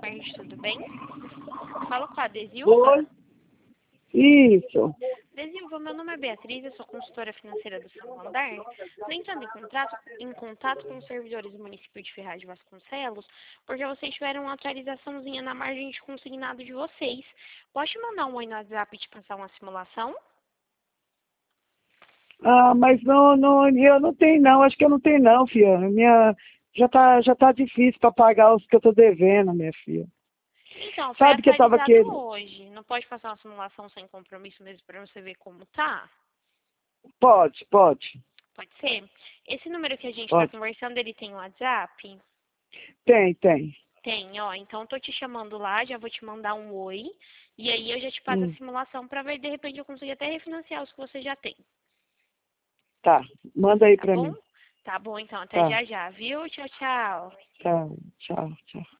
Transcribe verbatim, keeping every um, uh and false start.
tarde, tudo bem? Falo com a Desilva. Oi. Isso. Desilva, meu nome é Beatriz, eu sou consultora financeira do Santander. Estou entrando em contato, em contato com os servidores do município de Ferraz de Vasconcelos, porque vocês tiveram uma atualizaçãozinha na margem de consignado de vocês. Posso te mandar um oi no WhatsApp e te passar uma simulação? Ah, mas não, não, eu não tenho não, acho que eu não tenho não, filha. Minha, já tá, já tá difícil para pagar os que eu tô devendo, minha filha. Então, foi Sabe que eu tava atualizado querendo... hoje. Não pode passar uma simulação sem compromisso mesmo para você ver como tá? Pode, pode, Pode ser? Esse número que a gente está pode. conversando, ele tem WhatsApp? Tem, tem. Tem, ó. Então, tô te chamando lá, já vou te mandar um oi. E aí eu já te passo a Hum, simulação para ver, de repente, eu consigo até refinanciar os que você já tem. tá, manda aí Tá pra bom? mim. Tá bom, então. Até Tá, já já, viu? Tchau, tchau. tá, tchau, tchau.